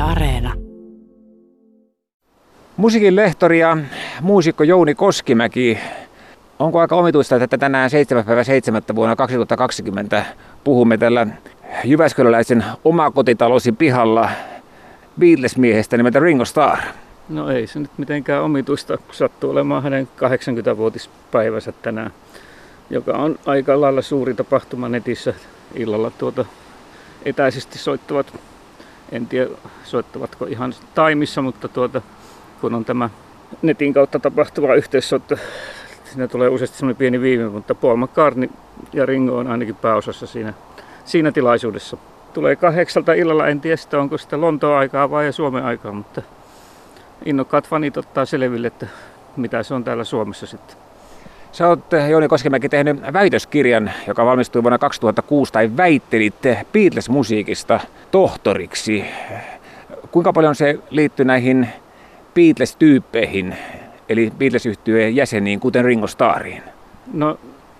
Areena. Musiikin lehtori ja muusikko Jouni Koskimäki. Onko aika omituista, että tänään 7.7. vuonna 2020 puhumme tällä jyväskyläläisen omakotitalosi pihalla Beatles-miehestä nimeltä Ringo Starr? No ei se nyt mitenkään omituista, kun sattuu olemaan hänen 80-vuotispäivänsä tänään, joka on aika lailla suuri tapahtuma netissä. Illalla etäisesti soittavat, en tiedä soittavatko ihan taimissa, mutta kun on tämä netin kautta tapahtuva yhteissoitto, siinä tulee useasti semmoinen pieni viime, mutta Paul McCartney ja Ringo on ainakin pääosassa siinä tilaisuudessa. Tulee 8 illalla, en tiedä sitä, onko sitä Lontoon aikaa vai Suomen aikaa, mutta innokkaat fanit ottaa selville, että mitä se on täällä Suomessa sitten. Sä oot, Jouni Koskimäki, tehnyt väitöskirjan, joka valmistui vuonna 2006, tai väittelit Beatles-musiikista tohtoriksi. Kuinka paljon se liittyy näihin Beatles-tyyppeihin, eli Beatles-yhtyeen jäseniin, kuten Ringo Starriin? No,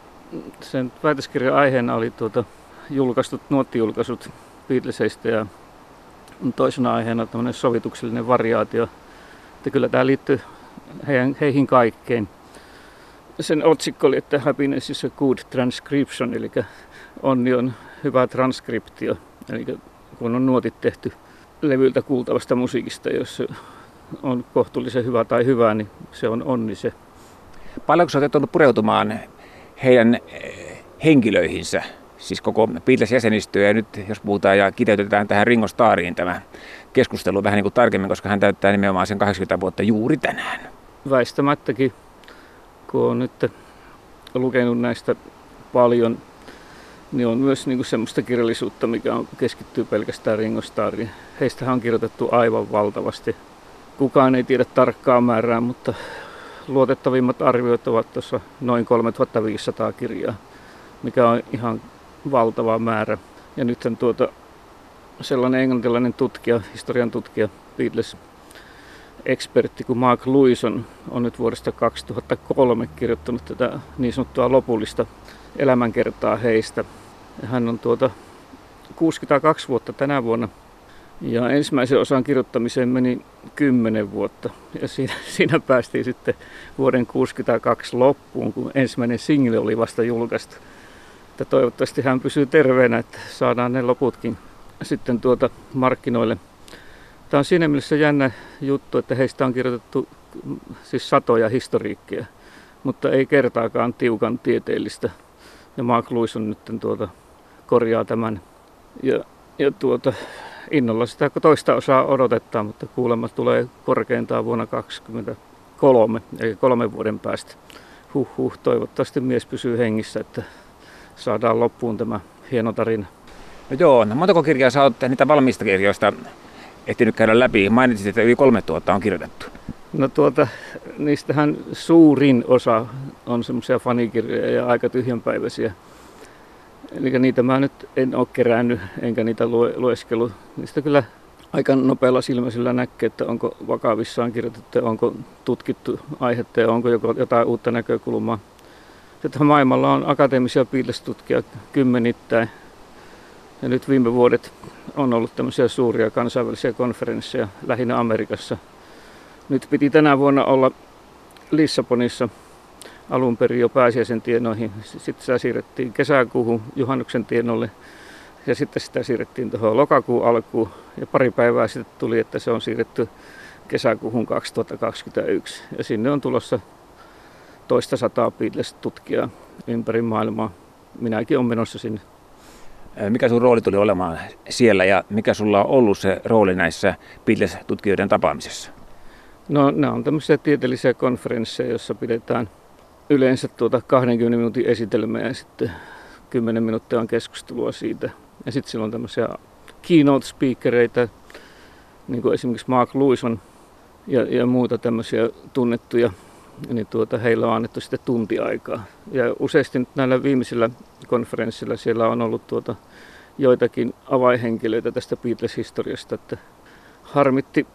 sen väitöskirjan aiheena oli nuottijulkaisut Beatlesista ja toisena aiheena tämmöinen sovituksellinen variaatio. Että kyllä tämä liittyy heihin kaikkein. Sen otsikko oli, että happiness is a good transcription, eli onni on hyvä transkriptio. Eli kun on nuotit tehty levyltä kuultavasta musiikista, jos se on kohtuullisen hyvä tai hyvä, niin se on onni se. Paljonko sä oot joutunut pureutumaan heidän henkilöihinsä, siis koko Beatles-jäsenistöä, ja nyt jos puhutaan ja kiteytetään tähän Ringo Starriin tämä keskustelu vähän niin kuin tarkemmin, koska hän täyttää nimenomaan sen 80 vuotta juuri tänään. Väistämättäkin, kun olen nyt lukenut näistä paljon, niin on myös niin kuin semmoista kirjallisuutta, mikä keskittyy pelkästään Ringo Starriin. Heistähän on kirjoitettu aivan valtavasti. Kukaan ei tiedä tarkkaa määrää, mutta luotettavimmat arviot ovat tuossa noin 3500 kirjaa, mikä on ihan valtava määrä. Ja nythän sellainen englantilainen tutkija, historian tutkija, Beatles-ekspertti kuin Mark Lewis on nyt vuodesta 2003 kirjoittanut tätä niin sanottua lopullista elämänkertaa heistä. Ja hän on 62 vuotta tänä vuonna. Ja ensimmäisen osan kirjoittamiseen meni 10 vuotta. Ja siinä päästiin sitten vuoden 62 loppuun, kun ensimmäinen single oli vasta julkaistu. Että toivottavasti hän pysyy terveenä, että saadaan ne loputkin sitten markkinoille. Tämä on siinä mielessä jännä juttu, että heistä on kirjoitettu siis satoja historiikkeja, mutta ei kertaakaan tiukan tieteellistä. Ja Mark Lewis on nyt korjaa tämän. Ja innolla sitä toista osaa odotetaan, mutta kuulemma tulee korkeintaan vuonna 2023, eli 3 vuoden päästä. Toivottavasti mies pysyy hengissä, että saadaan loppuun tämä hieno tarina. No joo, montako kirjaa sä oot niitä valmista kirjoista ehtinyt käydä läpi? Mainitsit, että yli 3000 on kirjoitettu. No niistähän suurin osa on semmoisia fanikirjoja ja aika tyhjänpäiväisiä. Eli niitä mä nyt en ole kerännyt, enkä niitä lueskellut. Niistä kyllä aika nopealla silmäisellä näkee, että onko vakavissaan kirjoitettu, onko tutkittu aihetta ja onko jotain uutta näkökulmaa. Sitten maailmalla on akateemisia Beatles-tutkija kymmenittäin. Ja nyt viime vuodet on ollut tämmöisiä suuria kansainvälisiä konferensseja lähinnä Amerikassa. Nyt piti tänä vuonna olla Lissabonissa alun perin jo pääsiäisen tienoihin. Sitten sitä siirrettiin kesäkuuhun juhannuksen tienolle ja sitten sitä siirrettiin tuohon lokakuun alkuun. Ja pari päivää sitten tuli, että se on siirretty kesäkuuhun 2021. Ja sinne on tulossa toista sataa Beatles-tutkijaa ympäri maailmaa. Minäkin olen menossa sinne. Mikä sun rooli tuli olemaan siellä ja mikä sulla on ollut se rooli näissä Beatles-tutkijoiden tapaamisessa? No nämä on tämmöisiä tieteellisiä konferensseja, joissa pidetään yleensä 20 minuutin esitelmää ja sitten 10 minuuttia on keskustelua siitä. Ja sitten siellä on tämmöisiä keynote-speakereita, niin kuin esimerkiksi Mark Lewis on ja muuta tämmöisiä tunnettuja. Niin heillä on annettu sitten tuntiaikaa. Ja useasti nyt näillä viimeisillä konferenssilla siellä on ollut joitakin avainhenkilöitä tästä Beatles-historiasta. Että harmitti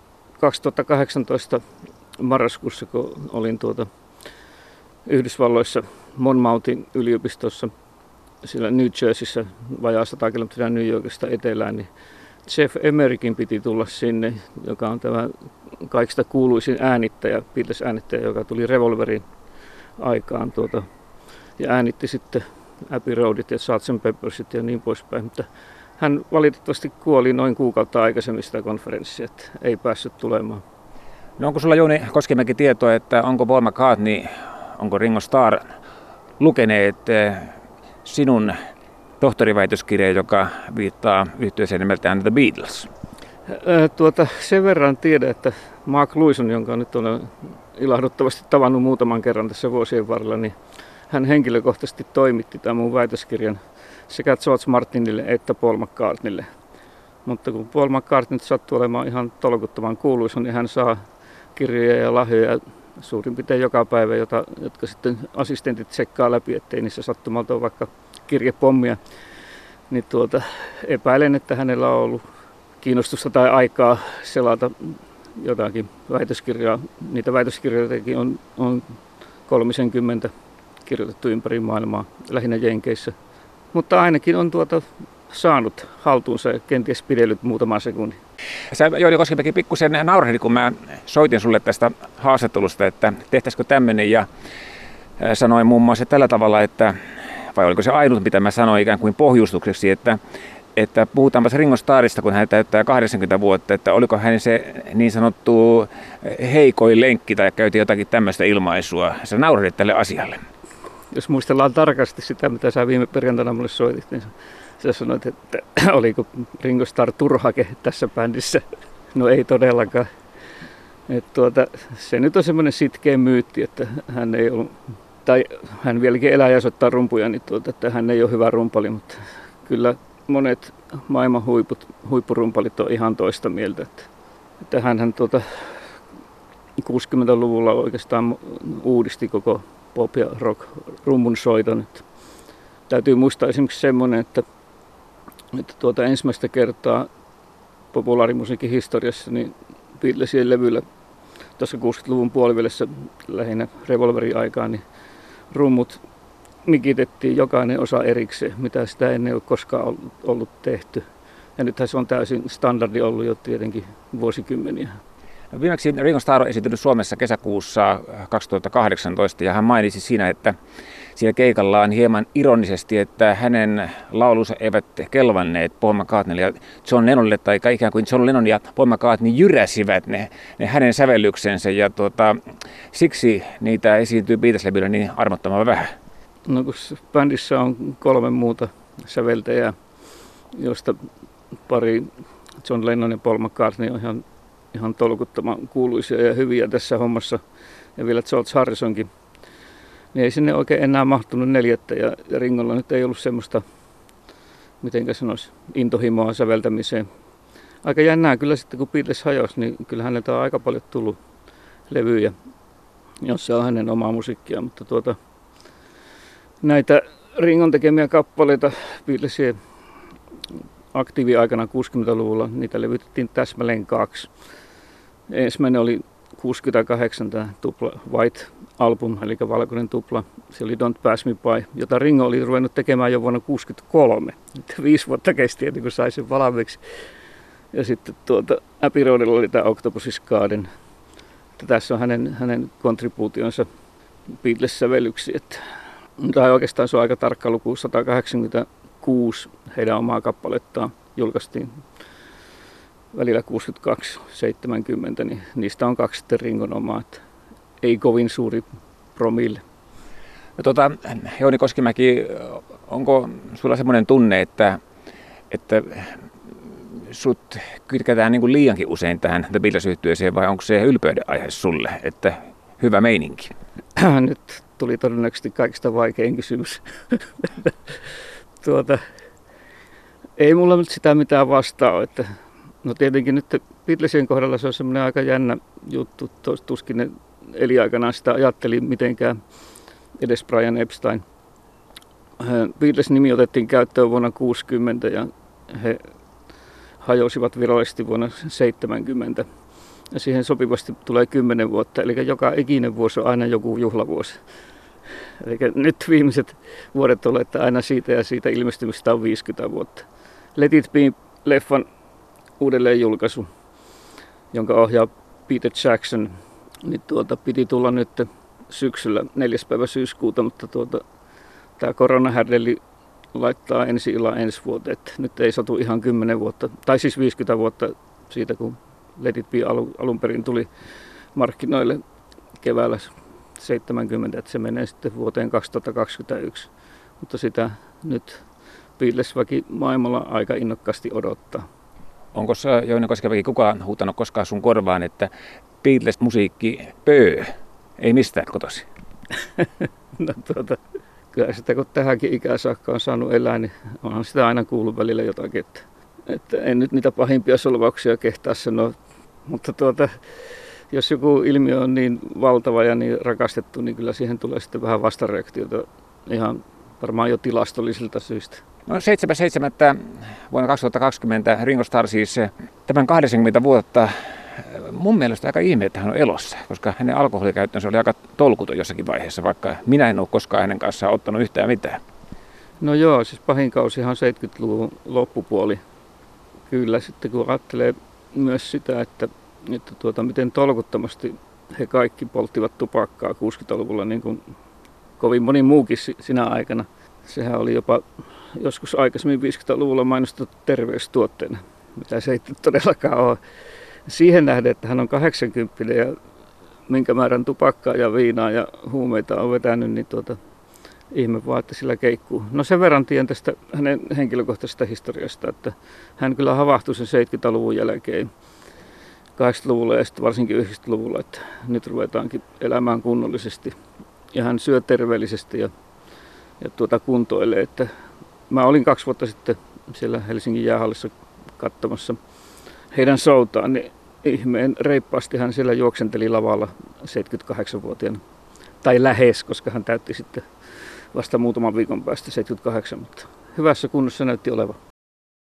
2018 marraskuussa, kun olin Yhdysvalloissa Monmouthin yliopistossa siellä New Jerseyssä, vajaa 100 kilometriä New Yorkista etelään, niin Jeff Emerikin piti tulla sinne, joka on tämä kaikista kuuluisin äänittäjä, Beatles-äänittäjä, joka tuli Revolverin aikaan ja äänitti sitten Abbey Roadit ja Sgt. Peppersit ja niin poispäin. Mutta hän valitettavasti kuoli noin kuukautta aikaisemmin sitä konferenssia, että ei päässyt tulemaan. No onko sulla, Jouni Koskimäki, tietoa, että onko Paul McCartney, onko Ringo Starr lukeneet sinun tohtoriväitöskirjaa, joka viittaa yhtyeeseen nimeltään The Beatles? Sen verran tiedän, että Mark Lewisohn, jonka nyt olen ilahduttavasti tavannut muutaman kerran tässä vuosien varrella, niin hän henkilökohtaisesti toimitti tämän mun väitöskirjan sekä George Martinille että Paul McCartneylle. Mutta kun Paul McCartney sattuu olemaan ihan tolkuttoman kuuluisa, niin hän saa kirjoja ja lahjoja suurin piirtein joka päivä, jotka sitten assistentit tsekkaa läpi, ettei niissä sattumalta ole vaikka kirjepommia. Niin epäilen, että hänellä on ollut kiinnostusta tai aikaa selata jotakin väitöskirjaa. Niitä väitöskirjoitakin on 30 kirjoitettu ympäri maailmaa, lähinnä Jenkeissä. Mutta ainakin on saanut haltuunsa ja kenties pidellyt muutaman sekunnin. Sä, Jouni Koskimäki, pikkusen naurahdit, kun mä soitin sulle tästä haastattelusta, että tehtäisikö tämmöinen, ja sanoin muun muassa tällä tavalla, että, vai oliko se ainut, mitä mä sanoin ikään kuin pohjustukseksi, että puhutaanpa Ringo Starrista, kun hän täyttää 80 vuotta, että oliko hän se niin sanottu heikoin lenkki tai käytiin jotakin tämmöistä ilmaisua. Sä naurahdit tälle asialle. Jos muistellaan tarkasti sitä, mitä sä viime perjantaina mulle soitit, niin sä sanoit, että oliko Ringo Starr turhake tässä bändissä. No ei todellakaan. Se nyt on semmoinen sitkeä myytti, että hän ei ollut, tai hän vieläkin elää ja soittaa rumpuja, niin että hän ei ole hyvä rumpali, mutta kyllä monet maailman huippurumpalit on ihan toista mieltä. Että hänhän 60-luvulla oikeastaan uudisti koko pop- ja rock-rummun soiton. Täytyy muistaa esimerkiksi semmoinen, että ensimmäistä kertaa populaarimusiikin historiassa niin Beatlesien levyllä tuossa 60-luvun puolivälissä lähinnä Revolverin aikaan, niin rummut mikitettiin jokainen osa erikseen, mitä sitä ennen ole koskaan ollut tehty. Ja nythän se on täysin standardi ollut jo tietenkin vuosikymmeniä. Viimeksi Ringo Starr on esiintynyt Suomessa kesäkuussa 2018 ja hän mainitsi siinä, että siinä keikallaan hieman ironisesti, että hänen laulunsa eivät kelvanneet Paul McCartneylle ja John Lennonille, tai ikään kuin John Lennon ja Paul McCartney jyräsivät ne hänen sävellyksensä, ja siksi niitä esiintyy Beatles-levyllä niin armottoman vähän. No kun bändissä on 3 muuta säveltäjää, joista pari, John Lennon ja Paul McCartney, on ihan tolkuttoman kuuluisia ja hyviä tässä hommassa, ja vielä George Harrisonkin, niin ei sinne oikein enää mahtunut 4. ja Ringolla nyt ei ollut semmoista, mitenkä sanoisi, intohimoa säveltämiseen. Aika jännää kyllä sitten, kun Beatles hajosi, niin kyllä häneltä on aika paljon tullut levyjä, jossa on hänen omaa musiikkia, mutta näitä Ringon tekemiä kappaleita Beatlesien aktiiviaikana 60-luvulla, niitä levytettiin täsmälleen 2. Ensimmäinen oli 68, tämä tupla White Album, eli valkoinen tupla. Se oli Don't Pass Me By, jota Ringo oli ruvennut tekemään jo vuonna 1963. 5 vuotta kesti, ennen kuin sai sen valmiiksi. Ja sitten Abbey Roadilla oli tämä Octopus's Garden. Tässä on hänen kontribuutionsa Beatles-sävellyksiin. Tai oikeastaan se on aika tarkka luku, 186 heidän omaa kappalettaan julkaistiin välillä 62-70, niin niistä on 2 sitten Ringon omaa, että ei kovin suuri promille. Jouni Koskimäki, onko sulla semmoinen tunne, että sut kytketään niin kuin liiankin usein tähän The Beatles-yhtyeeseen, vai onko se ylpeyden aihe sulle, että hyvä meininki? Nyt tuli todennäköisesti kaikista vaikein kysymys. Ei mulla nyt sitä mitään vastaa. Että, no tietenkin nyt Beatlesien kohdalla se on semmoinen aika jännä juttu. Tuskin ne eliaikanaan sitä ajatteli mitenkään edes Brian Epstein. Beatles-nimi otettiin käyttöön vuonna 1960 ja he hajosivat virallisesti vuonna 1970. Ja siihen sopivasti tulee 10 vuotta, eli joka ikinen vuosi on aina joku juhlavuosi. Eli nyt viimeiset vuodet on, että aina siitä ja siitä ilmestymistä on 50 vuotta. Let It Be -leffan uudelleenjulkaisu, jonka ohjaa Peter Jackson, niin piti tulla nyt syksyllä 4. päivä syyskuuta, mutta tämä koronahärdelli laittaa ensi illan ensi vuoteen. Että nyt ei satu ihan 10 vuotta, tai siis 50 vuotta siitä, kun Let It Be alun perin tuli markkinoille keväällä 70, että se menee sitten vuoteen 2021. Mutta sitä nyt Beatles-väki maailmalla aika innokkaasti odottaa. Onko Jouni Koskenväki kukaan huutanut koskaan sun korvaan, että Beatles-musiikki pöö, ei mistään kotosi? No kyllä sitä kun tähänkin ikään saakka on saanut elää, niin onhan sitä aina kuullut välillä jotakin. Että en nyt niitä pahimpia solvauksia kehtaa sanoa, mutta jos joku ilmiö on niin valtava ja niin rakastettu, niin kyllä siihen tulee sitten vähän vastareaktiota ihan varmaan jo tilastollisilta syistä. No 7.7. vuonna 2020 Ringo Starr siis tämän 80 vuotta. Mun mielestä aika ihme, että hän on elossa, koska hänen alkoholikäyttönsä oli aika tolkuton jossakin vaiheessa, vaikka minä en ole koskaan hänen kanssaan ottanut yhtään mitään. No joo, siis pahin kausihan on 70-luvun loppupuoli. Kyllä, sitten kun ajattelee myös sitä, että miten tolkuttomasti he kaikki polttivat tupakkaa 60-luvulla, niin kuin kovin moni muukin sinä aikana. Sehän oli jopa joskus aikaisemmin 50-luvulla mainostettu terveystuotteena, mitä se ei todellakaan ole. Siihen nähden, että hän on 80 ja minkä määrän tupakkaa ja viinaa ja huumeita on vetänyt, niin ihme vaan, että sillä keikkuu. No sen verran tiedän tästä hänen henkilökohtaisesta historiasta, että hän kyllä havahtui sen 70-luvun jälkeen 80-luvulla ja sitten varsinkin 90-luvulla, että nyt ruvetaankin elämään kunnollisesti. Ja hän syö terveellisesti ja kuntoilee. Että mä olin 2 vuotta sitten siellä Helsingin jäähallissa katsomassa heidän showtaan, niin ihmeen reippaasti hän siellä juoksenteli lavalla 78-vuotiaana. Tai lähes, koska hän täytti sitten vasta muutaman viikon päästä 78, mutta hyvässä kunnossa näytti olevan.